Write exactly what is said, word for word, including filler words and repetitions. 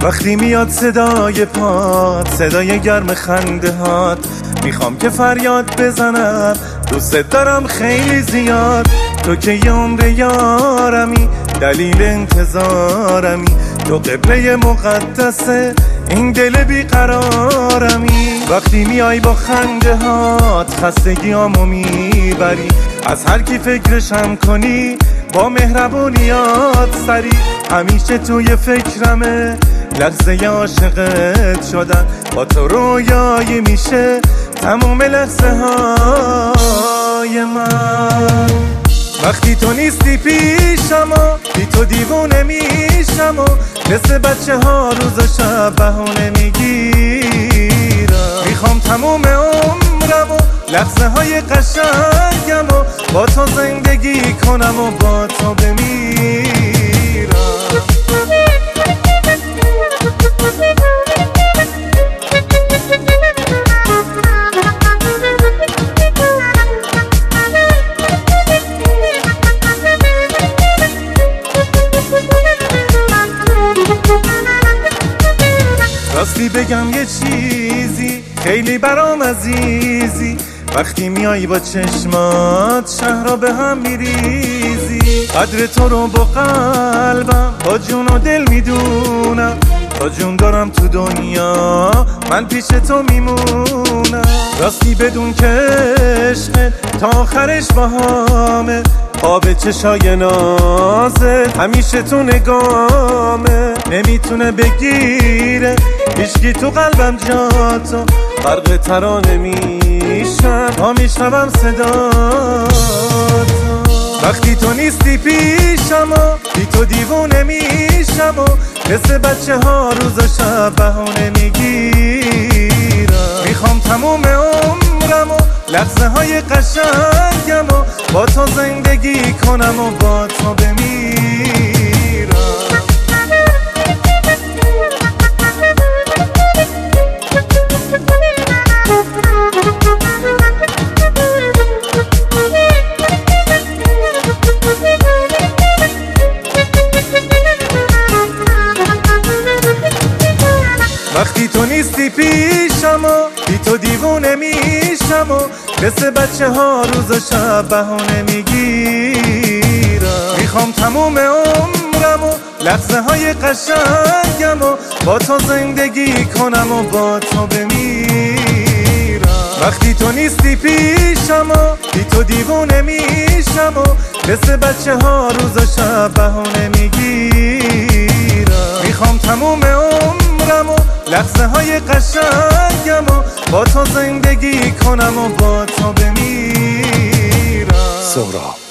وقتی میاد صدای پات، صدای گرم خنده هات، میخوام که فریاد بزنم دوست دارم خیلی زیاد. تو که یه عمر یارمی، دلیل انتظارمی، تو قبله مقدسه این دل بیقرارمی. وقتی میای با خنده هات خستگیامو میبری، از هر کی فکرشم کنی با مهربونیات سری. همیشه توی فکرمه لحظه عاشقت شدن، با تو رویایی میشه تموم لحظه های من. وقتی تو نیستی پیشم و بی تو دیوونه میشم و مثل بچه ها روز و شب بهونه میگیرم. میخوام تموم عمرم و لحظه های قشنگم و با تو زندگی کنم و با تو بمیرم. راستی بگم یه چیزی خیلی برام عزیزی، وقتی میایی با چشمات شهر را به هم میریزی. قدر تو رو با قلبم با جون و دل میدونم، تا جون دارم تو دنیا من پیش تو میمونم. راستی بدون که عشقت تا آخرش با همه، خواب چشای نازه همیشه تو نگامه. نمیتونه بگیره هیچکی تو قلبم جاتو، غرق ترانه میشم تا میشنوم صداتو. وقتی تو نیستی پیشم و بی تو دیوونه میشم و مثل بچه ها روز و شب بهونه میگیرم. میخوام تموم عمرم و لحظه های قشنگم و با تو زندگی کنم و با تو بمیرم. وقتی تو نیستی پیشم و بی تو دیوونه میشم و مثل بچه ها روز و شب بهونه میگیرم. میخوام تموم عمرم و لحظه های قشنگم و با تو زندگی کنم و با تو بمیرم. وقتی تو نیستی پیشم و بی تو دیوونه میشم و مثل بچه ها روز و شب بهونه میگیرم. میخوام تموم عمرم و لحظه های قشنگم و با تو زندگی کنم و با تو بمیرم. سهراب.